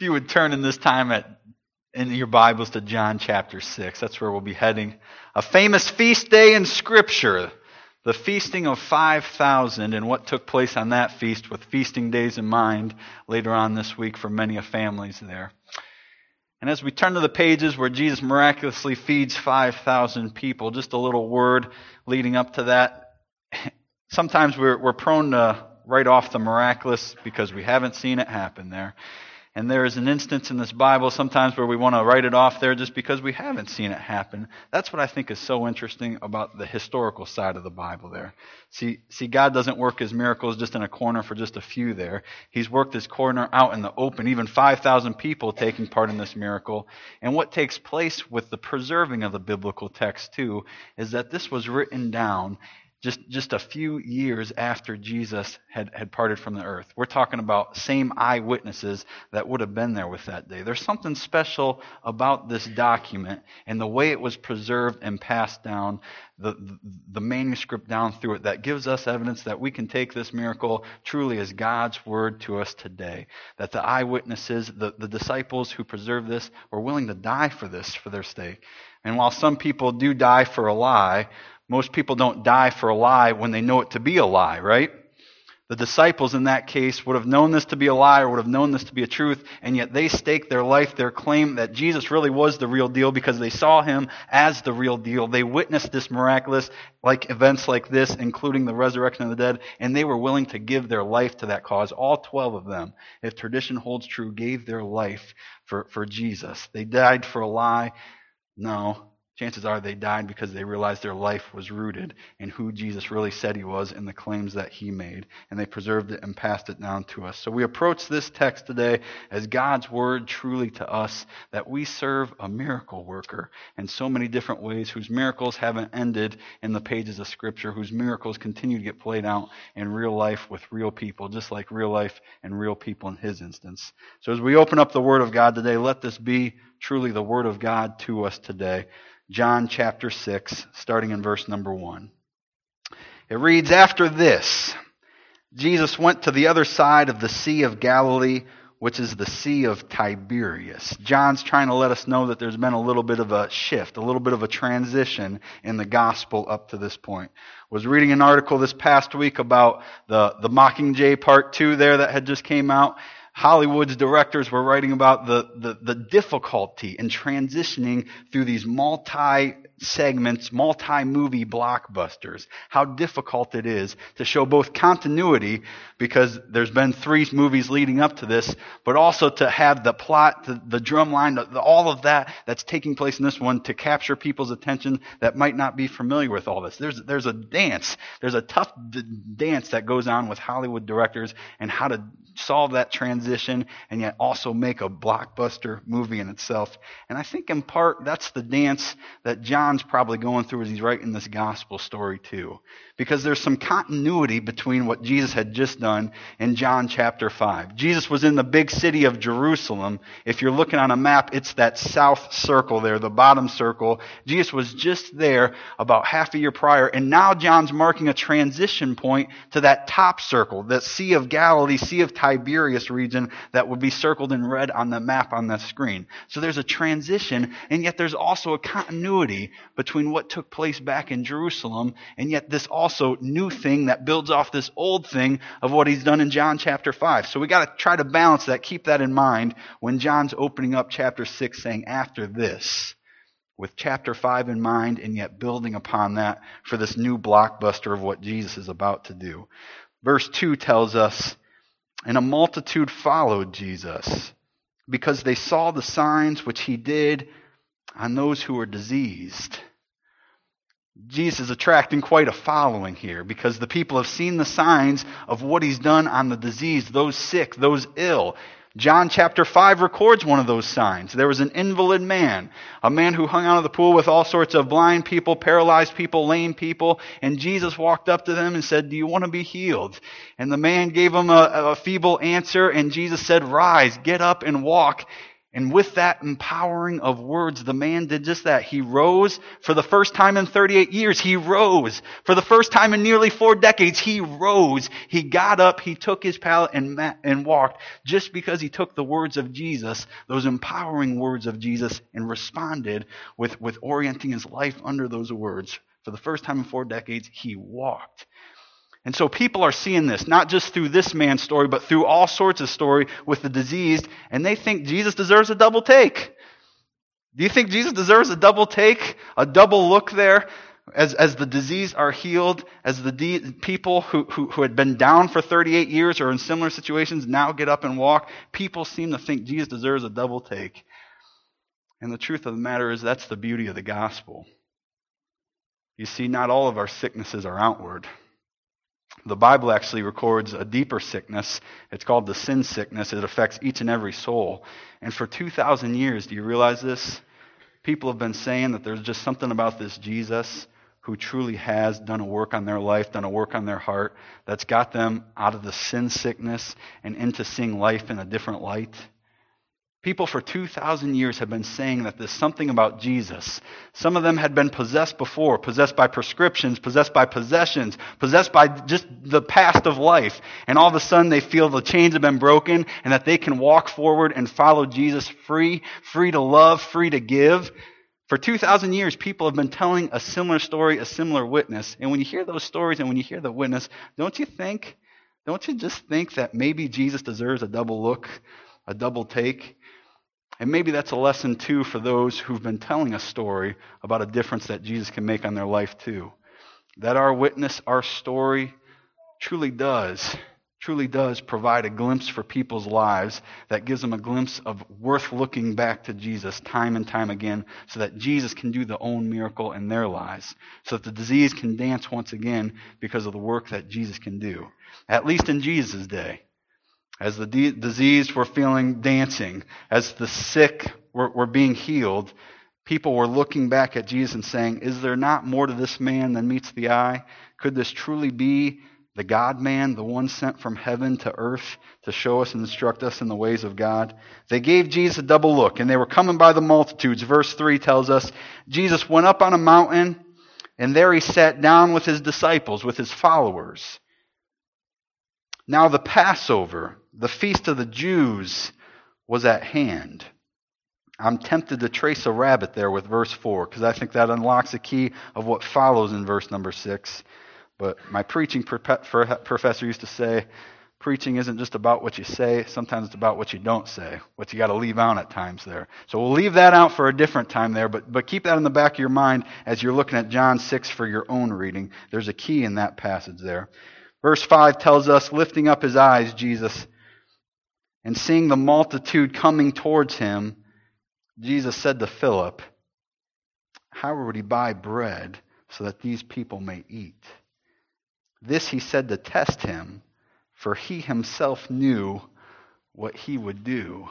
you would turn in this time in your Bibles to John chapter 6. That's where we'll be heading. A famous feast day in Scripture. The feasting of 5,000 and what took place on that feast with feasting days in mind later on this week for many of families there. And as we turn to the pages where Jesus miraculously feeds 5,000 people, just a little word leading up to that. Sometimes we're prone to write off the miraculous because we haven't seen it happen there. And there is an instance in this Bible sometimes where we want to write it off there just because we haven't seen it happen. That's what I think is so interesting about the historical side of the Bible there. See, God doesn't work His miracles just in a corner for just a few there. He's worked His corner out in the open, even 5,000 people taking part in this miracle. And what takes place with the preserving of the biblical text too is that this was written down just a few years after Jesus had parted from the earth. We're talking about same eyewitnesses that would have been there with that day. There's something special about this document and the way it was preserved and passed down, the manuscript down through it, that gives us evidence that we can take this miracle truly as God's word to us today. That the eyewitnesses, the disciples who preserved this, were willing to die for this, for their sake. And while some people do die for a lie, most people don't die for a lie when they know it to be a lie, right? The disciples in that case would have known this to be a lie or would have known this to be a truth, and yet they staked their life, their claim that Jesus really was the real deal because they saw Him as the real deal. They witnessed this miraculous events like this, including the resurrection of the dead, and they were willing to give their life to that cause. All 12 of them, if tradition holds true, gave their life for Jesus. They died for a lie? No. Chances are they died because they realized their life was rooted in who Jesus really said He was and the claims that He made. And they preserved it and passed it down to us. So we approach this text today as God's word truly to us, that we serve a miracle worker in so many different ways, whose miracles haven't ended in the pages of Scripture, whose miracles continue to get played out in real life with real people, just like real life and real people in His instance. So as we open up the Word of God today, let this be truly the Word of God to us today. John chapter 6, starting in verse number 1. It reads, "After this, Jesus went to the other side of the Sea of Galilee, which is the Sea of Tiberias." John's trying to let us know that there's been a little bit of a shift, a little bit of a transition in the gospel up to this point. Was reading an article this past week about the Mockingjay Part 2 there that had just came out. Hollywood's directors were writing about the difficulty in transitioning through these multi-segments, multi-movie blockbusters. How difficult it is to show both continuity, because there's been 3 movies leading up to this, but also to have the plot, the drumline, all of that's taking place in this one to capture people's attention that might not be familiar with all this. There's a dance. There's a tough dance that goes on with Hollywood directors and how to solve that transition and yet also make a blockbuster movie in itself. And I think in part that's the dance that John's probably going through as he's writing this gospel story too. Because there's some continuity between what Jesus had just done in John chapter 5. Jesus was in the big city of Jerusalem. If you're looking on a map, it's that south circle there, the bottom circle. Jesus was just there about half a year prior, and now John's marking a transition point to that top circle, that Sea of Galilee, Sea of Tiberias region that would be circled in red on the map on the screen. So there's a transition, and yet there's also a continuity between what took place back in Jerusalem, and yet this also new thing that builds off this old thing of what he's done in John chapter 5. So we got to try to balance that, keep that in mind when John's opening up chapter 6 saying, "After this," with chapter 5 in mind, and yet building upon that for this new blockbuster of what Jesus is about to do. Verse 2 tells us, "And a multitude followed Jesus, because they saw the signs which He did on those who were diseased." Jesus is attracting quite a following here because the people have seen the signs of what He's done on the diseased, those sick, those ill. John chapter 5 records one of those signs. There was an invalid man, a man who hung out of the pool with all sorts of blind people, paralyzed people, lame people, and Jesus walked up to them and said, "Do you want to be healed?" And the man gave him a feeble answer, and Jesus said, "Rise, get up and walk." And with that empowering of words, the man did just that. He rose for the first time in 38 years. He rose. For the first time in nearly 4 decades, he rose. He got up, he took his pallet and walked, just because he took the words of Jesus, those empowering words of Jesus, and responded with orienting his life under those words. For the first time in 4 decades, he walked. And so people are seeing this, not just through this man's story, but through all sorts of story with the diseased, and they think Jesus deserves a double take. Do you think Jesus deserves a double take, a double look there, as the diseased are healed, as the people who had been down for 38 years or in similar situations now get up and walk? People seem to think Jesus deserves a double take. And the truth of the matter is, that's the beauty of the gospel. You see, not all of our sicknesses are outward. The Bible actually records a deeper sickness. It's called the sin sickness. It affects each and every soul. And for 2,000 years, do you realize this? People have been saying that there's just something about this Jesus who truly has done a work on their life, done a work on their heart, that's got them out of the sin sickness and into seeing life in a different light. People for 2,000 years have been saying that there's something about Jesus. Some of them had been possessed before, possessed by prescriptions, possessed by possessions, possessed by just the past of life. And all of a sudden they feel the chains have been broken and that they can walk forward and follow Jesus free to love, free to give. For 2,000 years, people have been telling a similar story, a similar witness. And when you hear those stories and when you hear the witness, don't you just think that maybe Jesus deserves a double look, a double take? And maybe that's a lesson too for those who've been telling a story about a difference that Jesus can make on their life too. That our witness, our story, truly does provide a glimpse for people's lives that gives them a glimpse of worth looking back to Jesus time and time again, so that Jesus can do the own miracle in their lives, so that the disease can dance once again because of the work that Jesus can do. At least in Jesus' day. As the diseased were feeling dancing, as the sick were being healed, people were looking back at Jesus and saying, is there not more to this man than meets the eye? Could this truly be the God-man, the one sent from heaven to earth to show us and instruct us in the ways of God? They gave Jesus a double look, and they were coming by the multitudes. Verse 3 tells us, Jesus went up on a mountain, and there he sat down with his disciples, with his followers. Now the Passover, the feast of the Jews, was at hand. I'm tempted to trace a rabbit there with verse 4, because I think that unlocks a key of what follows in verse number 6. But my preaching professor used to say, preaching isn't just about what you say, sometimes it's about what you don't say, what you got to leave out at times there. So we'll leave that out for a different time there, but keep that in the back of your mind as you're looking at John 6 for your own reading. There's a key in that passage there. Verse 5 tells us, lifting up his eyes, Jesus, and seeing the multitude coming towards him, Jesus said to Philip, how would he buy bread so that these people may eat? This he said to test him, for he himself knew what he would do.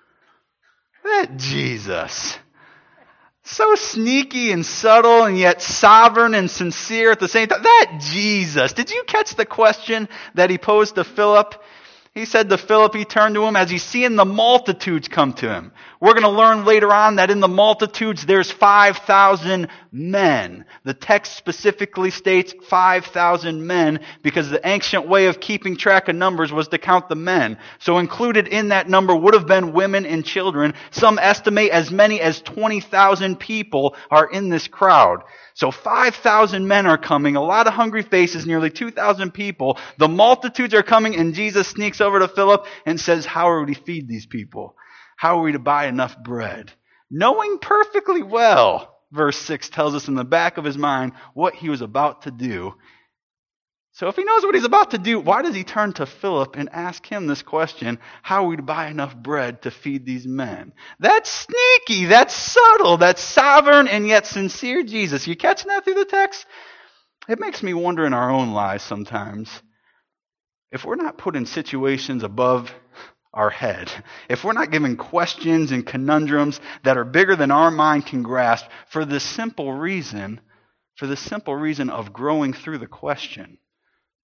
That Jesus, so sneaky and subtle and yet sovereign and sincere at the same time. That Jesus. Did you catch the question that he posed to Philip? He said to Philip, he turned to him as he's seeing the multitudes come to him. We're going to learn later on that in the multitudes there's 5,000 men. The text specifically states 5,000 men because the ancient way of keeping track of numbers was to count the men. So included in that number would have been women and children. Some estimate as many as 20,000 people are in this crowd. So 5,000 men are coming, a lot of hungry faces, nearly 2,000 people. The multitudes are coming, and Jesus sneaks over to Philip and says, how are we to feed these people? How are we to buy enough bread? Knowing perfectly well, verse 6 tells us in the back of his mind what he was about to do. So if he knows what he's about to do, why does he turn to Philip and ask him this question, how are we to buy enough bread to feed these men? That's sneaky, that's subtle, that's sovereign and yet sincere Jesus. You catching that through the text? It makes me wonder in our own lives sometimes, if we're not put in situations above our head, if we're not given questions and conundrums that are bigger than our mind can grasp for the simple reason of growing through the question.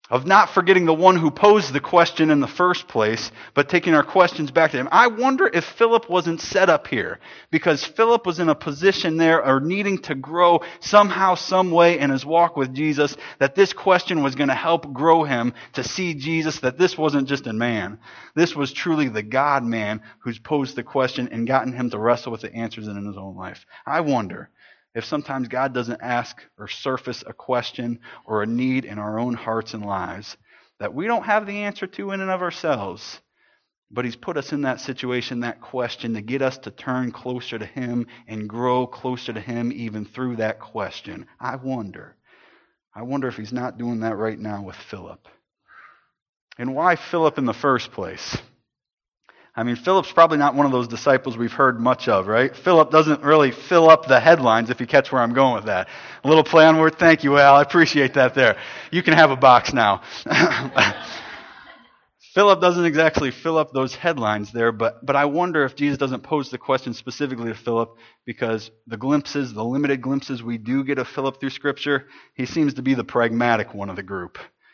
of not forgetting the one who posed the question in the first place, but taking our questions back to him. I wonder if Philip wasn't set up here because Philip was in a position there or needing to grow somehow, some way in his walk with Jesus, that this question was going to help grow him to see Jesus, that this wasn't just a man. This was truly the God-man who's posed the question and gotten him to wrestle with the answers in his own life. I wonder if sometimes God doesn't ask or surface a question or a need in our own hearts and lives that we don't have the answer to in and of ourselves, but he's put us in that situation, that question, to get us to turn closer to him and grow closer to him even through that question. I wonder if he's not doing that right now with Philip. And why Philip in the first place? I mean, Philip's probably not one of those disciples we've heard much of, right? Philip doesn't really fill up the headlines, if you catch where I'm going with that. A little play on word. Thank you, Al. I appreciate that there. You can have a box now. Philip doesn't exactly fill up those headlines there, but I wonder if Jesus doesn't pose the question specifically to Philip because the limited glimpses we do get of Philip through Scripture, he seems to be the pragmatic one of the group.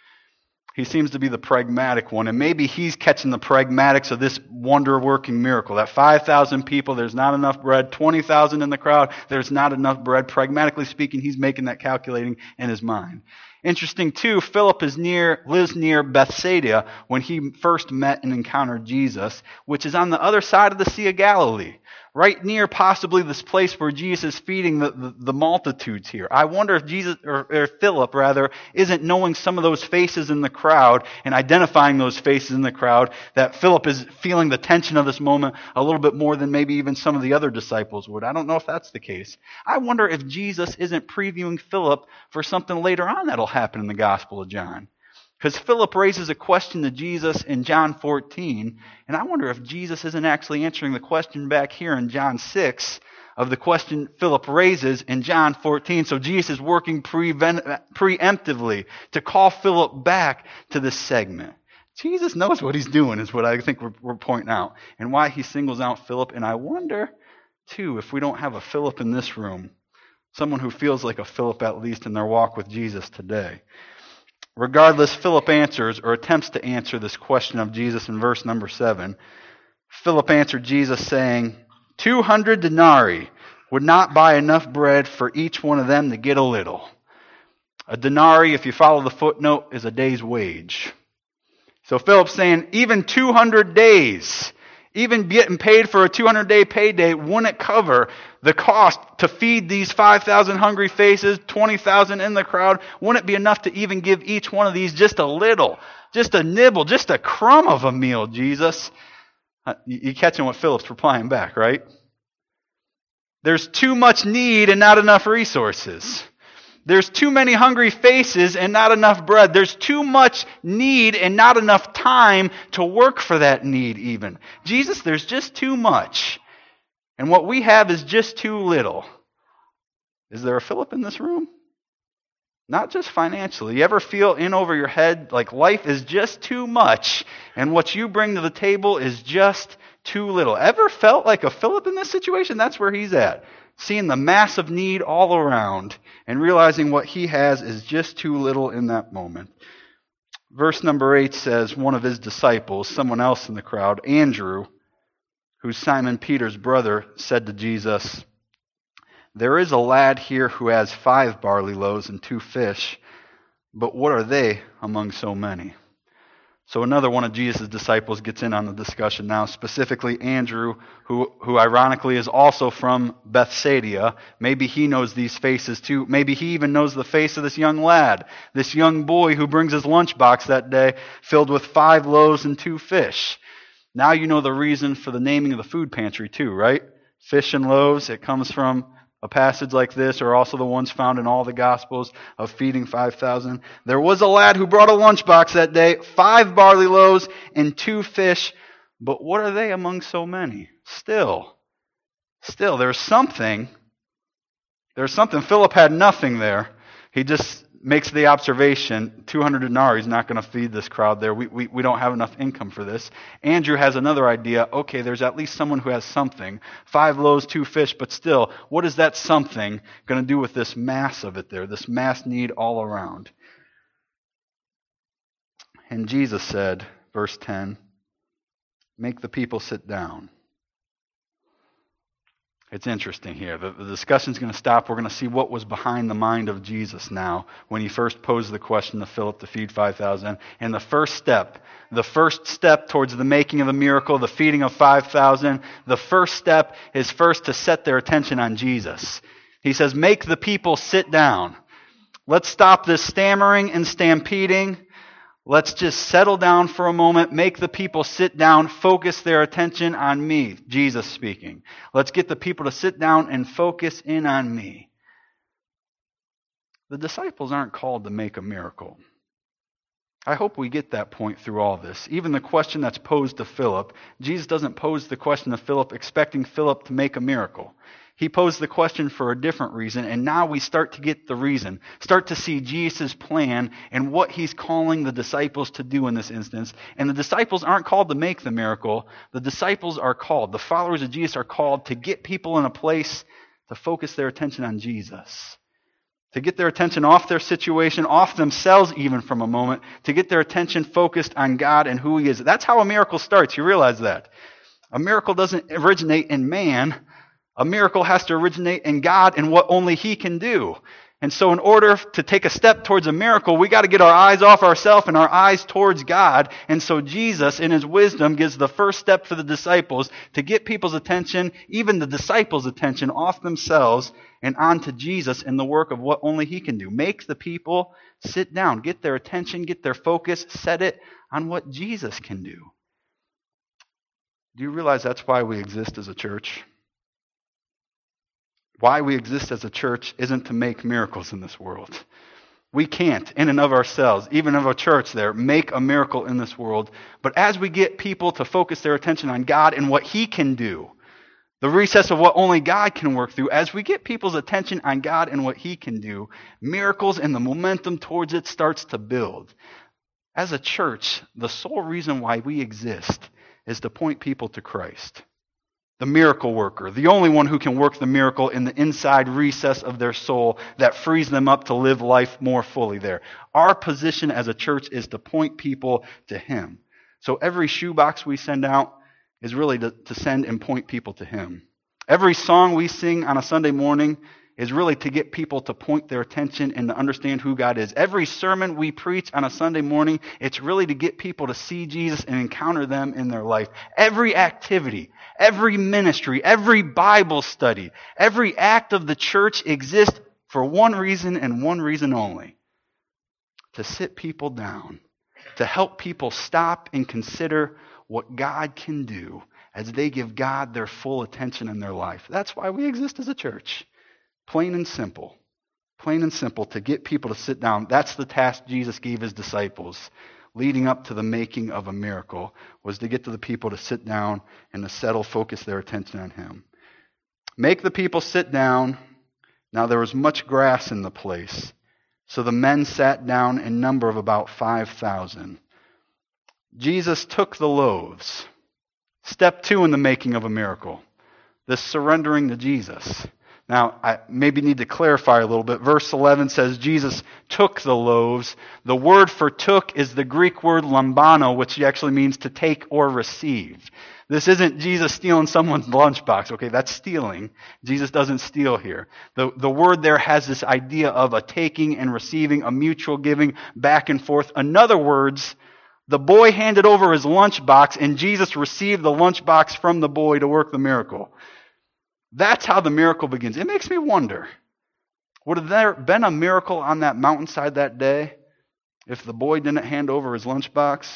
He seems to be the pragmatic one, and maybe he's catching the pragmatics of this wonder-working miracle. That 5,000 people, there's not enough bread. 20,000 in the crowd, there's not enough bread. Pragmatically speaking, he's making that calculating in his mind. Interesting, too, Philip lives near Bethsaida when he first met and encountered Jesus, which is on the other side of the Sea of Galilee, right near possibly this place where Jesus is feeding the multitudes here. I wonder if Philip isn't knowing some of those faces in the crowd and identifying those faces in the crowd, that Philip is feeling the tension of this moment a little bit more than maybe even some of the other disciples would. I don't know if that's the case. I wonder if Jesus isn't previewing Philip for something later on that'll happen in the Gospel of John. Because Philip raises a question to Jesus in John 14, and I wonder if Jesus isn't actually answering the question back here in John 6 of the question Philip raises in John 14. So Jesus is working preemptively to call Philip back to this segment. Jesus knows what he's doing is what I think we're pointing out, and why he singles out Philip. And I wonder, too, if we don't have a Philip in this room, someone who feels like a Philip at least in their walk with Jesus today. Regardless, Philip answers or attempts to answer this question of Jesus in verse number 7. Philip answered Jesus saying, 200 denarii would not buy enough bread for each one of them to get a little. A denarii, if you follow the footnote, is a day's wage. So Philip's saying even 200 days, even getting paid for a 200-day payday, wouldn't cover the cost to feed these 5,000 hungry faces, 20,000 in the crowd. Wouldn't it be enough to even give each one of these just a little, just a nibble, just a crumb of a meal, Jesus? You catching what Philip's replying back, right? There's too much need and not enough resources. There's too many hungry faces and not enough bread. There's too much need and not enough time to work for that need even. Jesus, there's just too much. And what we have is just too little. Is there a Philip in this room? Not just financially. You ever feel in over your head like life is just too much and what you bring to the table is just too little? Ever felt like a Philip in this situation? That's where he's at. Seeing the massive need all around and realizing what he has is just too little in that moment. Verse number 8 says, one of his disciples, someone else in the crowd, Andrew, who's Simon Peter's brother, said to Jesus, there is a lad here who has 5 barley loaves and 2 fish, but what are they among so many? So another one of Jesus' disciples gets in on the discussion now, specifically Andrew, who ironically is also from Bethsaida. Maybe he knows these faces too. Maybe he even knows the face of this young lad, this young boy who brings his lunchbox that day filled with 5 loaves and 2 fish. Now you know the reason for the naming of the food pantry too, right? Fish and loaves, it comes from a passage like this, or also the ones found in all the Gospels of feeding 5,000. There was a lad who brought a lunchbox that day, 5 barley loaves and 2 fish, but what are they among so many? Still, there's something. Philip had nothing there. He just makes the observation, 200 denarii is not going to feed this crowd there. We don't have enough income for this. Andrew has another idea. Okay, there's at least someone who has something. 5 loaves, 2 fish, but still, what is that something going to do with this mass of it there, this mass need all around? And Jesus said, verse 10, make the people sit down. It's interesting here. The discussion's going to stop. We're going to see what was behind the mind of Jesus now when he first posed the question to Philip to feed 5,000. And the first step towards the making of a miracle, the feeding of 5,000, the first step is first to set their attention on Jesus. He says, make the people sit down. Let's stop this stammering and stampeding. Let's just settle down for a moment, make the people sit down, focus their attention on me, Jesus speaking. Let's get the people to sit down and focus in on me. The disciples aren't called to make a miracle. I hope we get that point through all this. Even the question that's posed to Philip, Jesus doesn't pose the question to Philip expecting Philip to make a miracle. He posed the question for a different reason, and now we start to get the reason. Start to see Jesus' plan and what he's calling the disciples to do in this instance. And the disciples aren't called to make the miracle. The disciples are called, the followers of Jesus are called to get people in a place to focus their attention on Jesus. To get their attention off their situation, off themselves even from a moment, to get their attention focused on God and who he is. That's how a miracle starts. You realize that. A miracle doesn't originate in man. A miracle has to originate in God and what only he can do. And so in order to take a step towards a miracle, we got to get our eyes off ourselves and our eyes towards God. And so Jesus, in his wisdom, gives the first step for the disciples to get people's attention, even the disciples' attention, off themselves and onto Jesus and the work of what only he can do. Make the people sit down, get their attention, get their focus, set it on what Jesus can do. Do you realize that's why we exist as a church? Why we exist as a church isn't to make miracles in this world. We can't, in and of ourselves, even of a church there, make a miracle in this world. But as we get people to focus their attention on God and what he can do, the recess of what only God can work through, as we get people's attention on God and what he can do, miracles and the momentum towards it starts to build. As a church, the sole reason why we exist is to point people to Christ. The miracle worker, the only one who can work the miracle in the inside recess of their soul that frees them up to live life more fully there. Our position as a church is to point people to him. So every shoebox we send out is really to send and point people to him. Every song we sing on a Sunday morning is really to get people to point their attention and to understand who God is. Every sermon we preach on a Sunday morning, it's really to get people to see Jesus and encounter them in their life. Every activity, every ministry, every Bible study, every act of the church exists for one reason and one reason only: to sit people down, to help people stop and consider what God can do as they give God their full attention in their life. That's why we exist as a church. Plain and simple. Plain and simple, to get people to sit down. That's the task Jesus gave his disciples leading up to the making of a miracle, was to get to the people to sit down and to settle, focus their attention on him. Make the people sit down. Now there was much grass in the place, so the men sat down in number of about 5,000. Jesus took the loaves. Step 2 in the making of a miracle, this surrendering to Jesus. Now, I maybe need to clarify a little bit. Verse 11 says Jesus took the loaves. The word for took is the Greek word lambano, which actually means to take or receive. This isn't Jesus stealing someone's lunchbox. Okay, that's stealing. Jesus doesn't steal here. The word there has this idea of a taking and receiving, a mutual giving back and forth. In other words, the boy handed over his lunchbox and Jesus received the lunchbox from the boy to work the miracle. That's how the miracle begins. It makes me wonder, would have there been a miracle on that mountainside that day if the boy didn't hand over his lunchbox?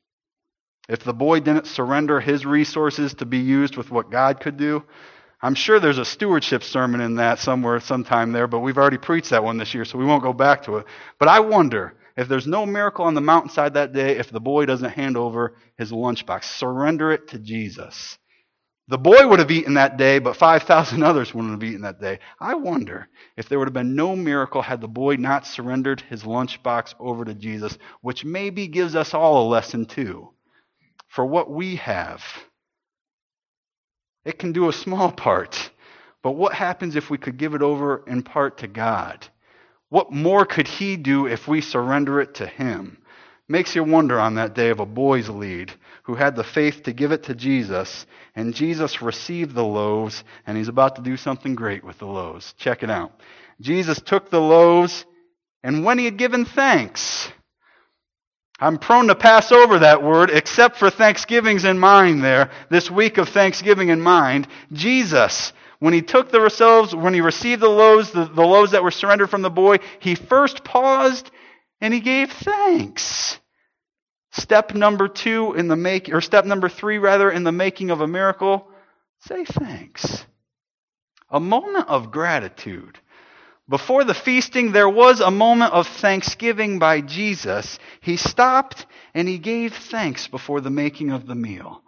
If the boy didn't surrender his resources to be used with what God could do? I'm sure there's a stewardship sermon in that somewhere, sometime there, but we've already preached that one this year, so we won't go back to it. But I wonder, if there's no miracle on the mountainside that day, if the boy doesn't hand over his lunchbox, surrender it to Jesus. The boy would have eaten that day, but 5,000 others wouldn't have eaten that day. I wonder if there would have been no miracle had the boy not surrendered his lunchbox over to Jesus, which maybe gives us all a lesson too. For what we have, it can do a small part, but what happens if we could give it over in part to God? What more could he do if we surrender it to him? Makes you wonder on that day of a boy's lead who had the faith to give it to Jesus, and Jesus received the loaves, and he's about to do something great with the loaves. Check it out. Jesus took the loaves, and when he had given thanks, I'm prone to pass over that word, except for Thanksgiving's in mind there, this week of Thanksgiving in mind. Jesus, when he received the loaves that were surrendered from the boy, he first paused and he gave thanks. Step number 3 in the making of a miracle, say thanks. A moment of gratitude. Before the feasting, there was a moment of thanksgiving by Jesus. He stopped and he gave thanks before the making of the meal.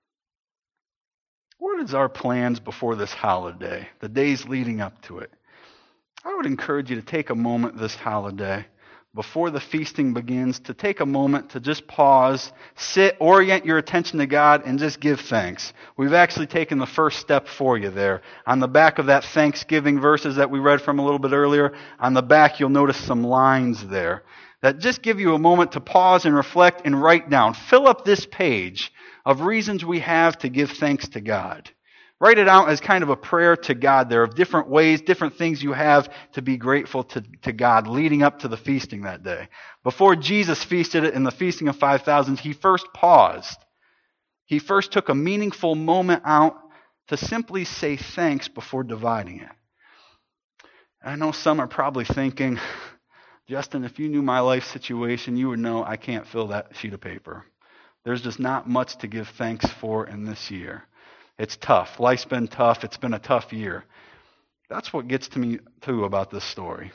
What is our plans before this holiday, the days leading up to it? I would encourage you to take a moment this holiday, before the feasting begins, to take a moment to just pause, sit, orient your attention to God, and just give thanks. We've actually taken the first step for you there. On the back of that Thanksgiving verses that we read from a little bit earlier, on the back you'll notice some lines there that just give you a moment to pause and reflect and write down. Fill up this page of reasons we have to give thanks to God. Write it out as kind of a prayer to God there of different ways, different things you have to be grateful to God leading up to the feasting that day. Before Jesus feasted it in the feasting of 5,000, he first paused. He first took a meaningful moment out to simply say thanks before dividing it. I know some are probably thinking, Justin, if you knew my life situation, you would know I can't fill that sheet of paper. There's just not much to give thanks for in this year. It's tough. Life's been tough. It's been a tough year. That's what gets to me, too, about this story.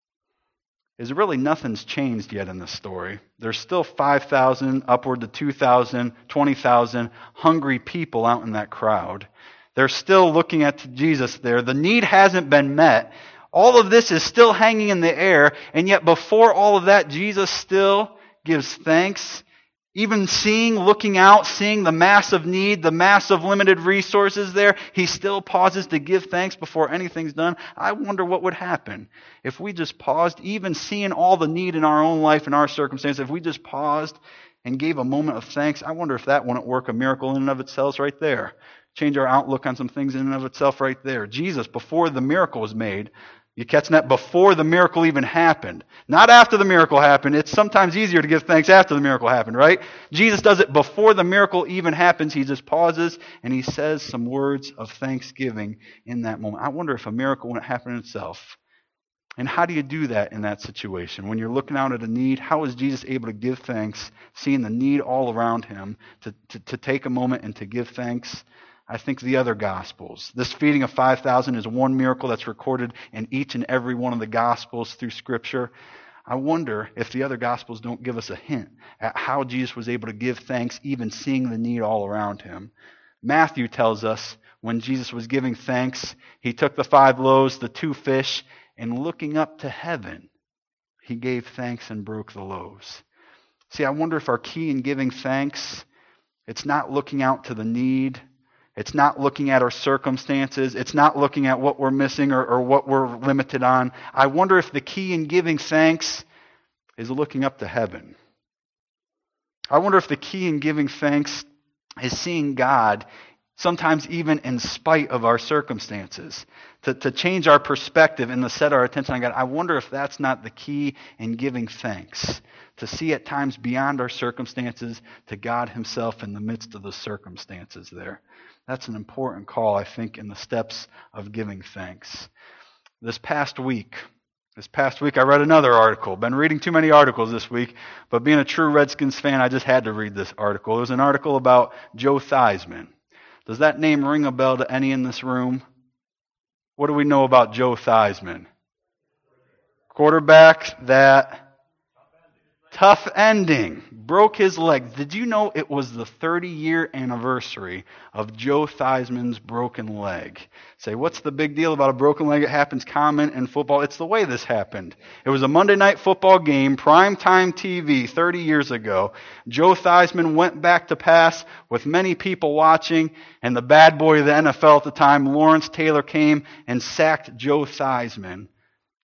Is really nothing's changed yet in this story. There's still 5,000, upward to 2,000, 20,000 hungry people out in that crowd. They're still looking at Jesus there. The need hasn't been met. All of this is still hanging in the air, and yet before all of that, Jesus still gives thanks. Even looking out, seeing the massive need, the massive limited resources there, he still pauses to give thanks before anything's done. I wonder what would happen if we just paused, even seeing all the need in our own life and our circumstances, if we just paused and gave a moment of thanks. I wonder if that wouldn't work a miracle in and of itself right there. Change our outlook on some things in and of itself right there. Jesus, before the miracle was made, you catching that? Before the miracle even happened. Not after the miracle happened. It's sometimes easier to give thanks after the miracle happened, right? Jesus does it before the miracle even happens. He just pauses and he says some words of thanksgiving in that moment. I wonder if a miracle wouldn't happen in itself. And how do you do that in that situation? When you're looking out at a need, how is Jesus able to give thanks, seeing the need all around him, to take a moment and to give thanks? I think the other Gospels. This feeding of 5,000 is one miracle that's recorded in each and every one of the Gospels through Scripture. I wonder if the other Gospels don't give us a hint at how Jesus was able to give thanks, even seeing the need all around him. Matthew tells us when Jesus was giving thanks, he took the 5 loaves, the 2 fish, and looking up to heaven, he gave thanks and broke the loaves. See, I wonder if our key in giving thanks, it's not looking out to the need. It's not looking at our circumstances. It's not looking at what we're missing or what we're limited on. I wonder if the key in giving thanks is looking up to heaven. I wonder if the key in giving thanks is seeing God, sometimes even in spite of our circumstances, to change our perspective and to set our attention on God. I wonder if that's not the key in giving thanks, to see at times beyond our circumstances to God himself in the midst of the circumstances there. That's an important call, I think, in the steps of giving thanks. This past week, I read another article. Been reading too many articles this week, but being a true Redskins fan, I just had to read this article. It was an article about Joe Theismann. Does that name ring a bell to any in this room? What do we know about Joe Theismann? Quarterback that tough ending, broke his leg. Did you know it was the 30-year anniversary of Joe Theismann's broken leg? Say, what's the big deal about a broken leg? It happens common in football. It's the way this happened. It was a Monday night football game, primetime TV, 30 years ago. Joe Theismann went back to pass with many people watching, and the bad boy of the NFL at the time, Lawrence Taylor, came and sacked Joe Theismann.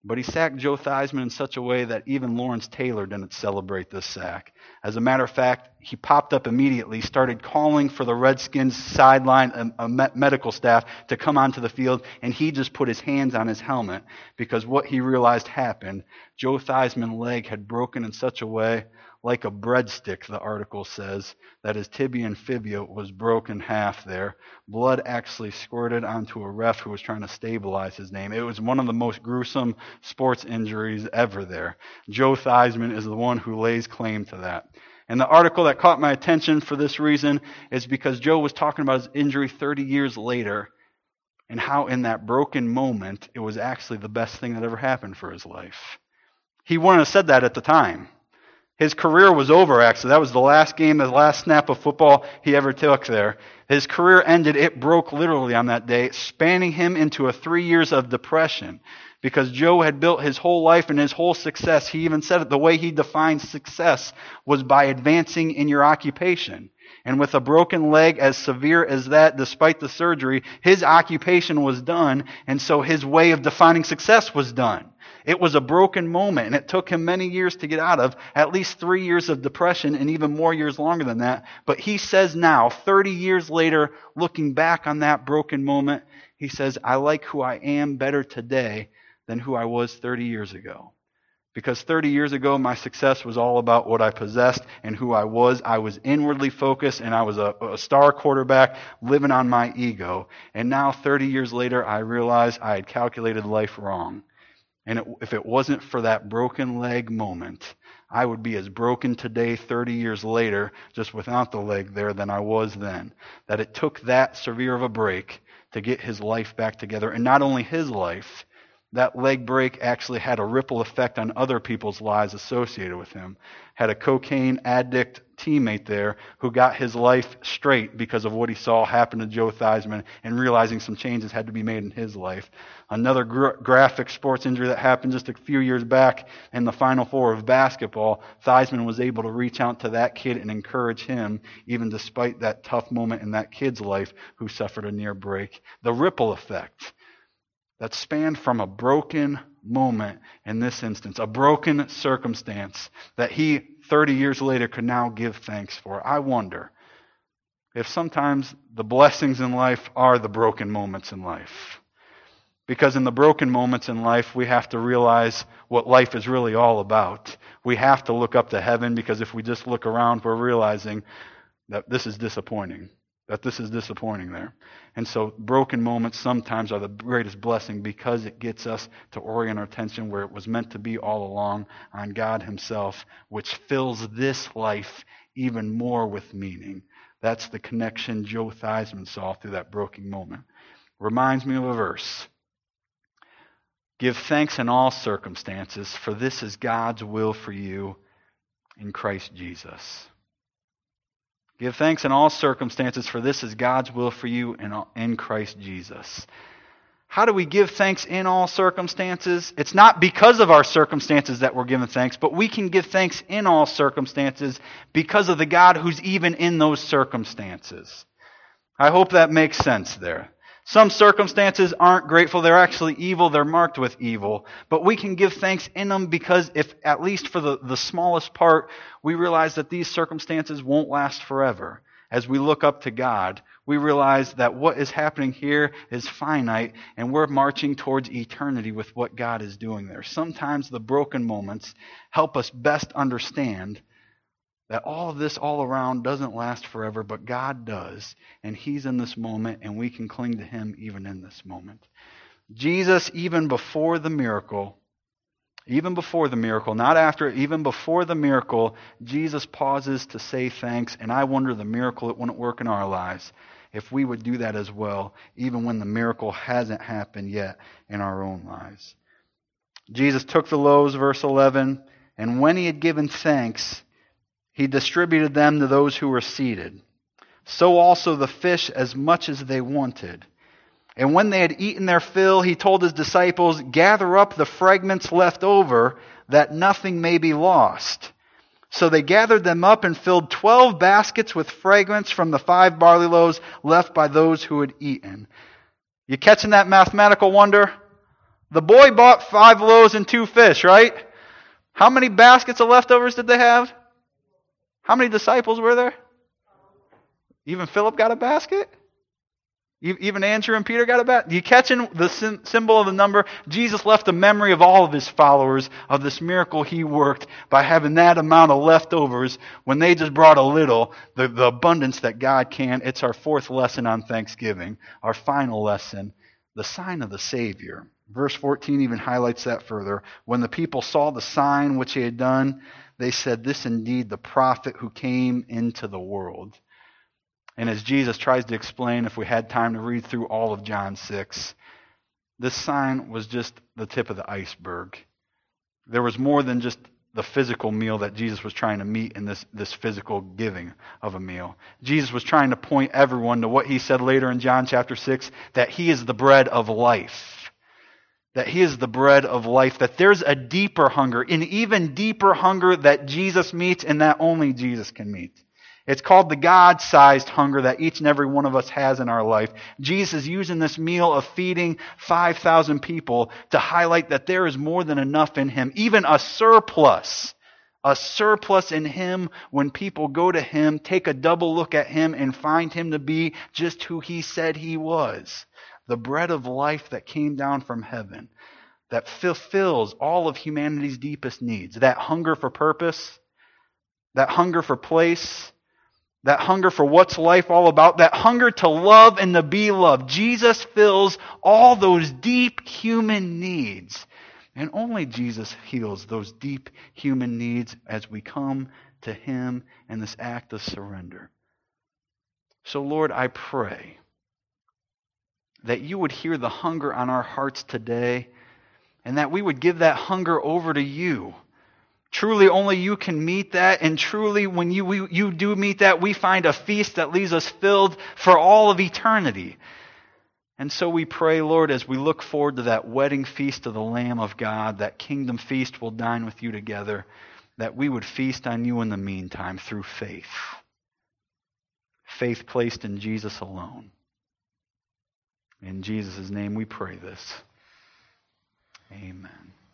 But he sacked Joe Theismann in such a way that even Lawrence Taylor didn't celebrate this sack. As a matter of fact, he popped up immediately, started calling for the Redskins sideline medical staff to come onto the field, and he just put his hands on his helmet because what he realized happened. Joe Theismann's leg had broken in such a way, like a breadstick, the article says, that his tibia and fibula was broken half there. Blood actually squirted onto a ref who was trying to stabilize his name. It was one of the most gruesome sports injuries ever there. Joe Theismann is the one who lays claim to that. And the article that caught my attention for this reason is because Joe was talking about his injury 30 years later and how in that broken moment it was actually the best thing that ever happened for his life. He wouldn't have said that at the time. His career was over, actually. That was the last game, the last snap of football he ever took there. His career ended. It broke literally on that day, spanning him into 3 years of depression because Joe had built his whole life and his whole success. He even said it, the way he defined success was by advancing in your occupation. And with a broken leg as severe as that, despite the surgery, his occupation was done, and so his way of defining success was done. It was a broken moment, and it took him many years to get out of, at least 3 years of depression, and even more years longer than that. But he says now, 30 years later, looking back on that broken moment, he says, I like who I am better today than who I was 30 years ago. Because 30 years ago, my success was all about what I possessed and who I was. I was inwardly focused, and I was a star quarterback living on my ego. And now, 30 years later, I realized I had calculated life wrong. And if it wasn't for that broken leg moment, I would be as broken today, 30 years later, just without the leg there, than I was then. That it took that severe of a break to get his life back together. And not only his life, that leg break actually had a ripple effect on other people's lives associated with him. Had a cocaine addict teammate there who got his life straight because of what he saw happen to Joe Theismann and realizing some changes had to be made in his life. Another graphic sports injury that happened just a few years back in the Final Four of basketball, Theismann was able to reach out to that kid and encourage him, even despite that tough moment in that kid's life who suffered a near break. The ripple effect that spanned from a broken moment in this instance, a broken circumstance that he 30 years later could now give thanks for. I wonder if sometimes the blessings in life are the broken moments in life. Because in the broken moments in life, we have to realize what life is really all about. We have to look up to heaven, because if we just look around, we're realizing that this is disappointing. There. And so broken moments sometimes are the greatest blessing because it gets us to orient our attention where it was meant to be all along, on God himself, which fills this life even more with meaning. That's the connection Joe Theismann saw through that broken moment. Reminds me of a verse. Give thanks in all circumstances, for this is God's will for you in Christ Jesus. Give thanks in all circumstances, for this is God's will for you in Christ Jesus. How do we give thanks in all circumstances? It's not because of our circumstances that we're giving thanks, but we can give thanks in all circumstances because of the God who's even in those circumstances. I hope that makes sense there. Some circumstances aren't grateful. They're actually evil. They're marked with evil. But we can give thanks in them because if, at least for the smallest part, we realize that these circumstances won't last forever. As we look up to God, we realize that what is happening here is finite, and we're marching towards eternity with what God is doing there. Sometimes the broken moments help us best understand that all of this all around doesn't last forever, but God does. And he's in this moment, and we can cling to him even in this moment. Jesus, even before the miracle, not after it, even before the miracle, Jesus pauses to say thanks. And I wonder the miracle that wouldn't work in our lives if we would do that as well, even when the miracle hasn't happened yet in our own lives. Jesus took the loaves, verse 11, and when he had given thanks, he distributed them to those who were seated. So also the fish, as much as they wanted. And when they had eaten their fill, he told his disciples, gather up the fragments left over, that nothing may be lost. So they gathered them up and filled 12 baskets with fragments from the 5 barley loaves left by those who had eaten. You catching that mathematical wonder? The boy bought 5 loaves and 2 fish, right? How many baskets of leftovers did they have? How many disciples were there? Even Philip got a basket? Even Andrew and Peter got a basket? You catching the symbol of the number? Jesus left a memory of all of his followers of this miracle he worked by having that amount of leftovers when they just brought a little, the abundance that God can. It's our 4th lesson on Thanksgiving, our final lesson, the sign of the Savior. Verse 14 even highlights that further. When the people saw the sign which he had done, they said, "This indeed the prophet who came into the world." And as Jesus tries to explain, if we had time to read through all of John 6, this sign was just the tip of the iceberg. There was more than just the physical meal that Jesus was trying to meet in this physical giving of a meal. Jesus was trying to point everyone to what he said later in John chapter 6, that he is the bread of life. That he is the bread of life. That there's a deeper hunger, an even deeper hunger that Jesus meets and that only Jesus can meet. It's called the God-sized hunger that each and every one of us has in our life. Jesus is using this meal of feeding 5,000 people to highlight that there is more than enough in him, even a surplus in him when people go to him, take a double look at him, and find him to be just who he said he was. The bread of life that came down from heaven, that fulfills all of humanity's deepest needs. That hunger for purpose, that hunger for place, that hunger for what's life all about, that hunger to love and to be loved. Jesus fills all those deep human needs. And only Jesus heals those deep human needs as we come to him in this act of surrender. So Lord, I pray that you would hear the hunger on our hearts today and that we would give that hunger over to you. Truly, only you can meet that, and truly, when you do meet that, we find a feast that leaves us filled for all of eternity. And so we pray, Lord, as we look forward to that wedding feast of the Lamb of God, that kingdom feast we'll dine with you together, that we would feast on you in the meantime through faith. Faith placed in Jesus alone. In Jesus' name we pray this. Amen.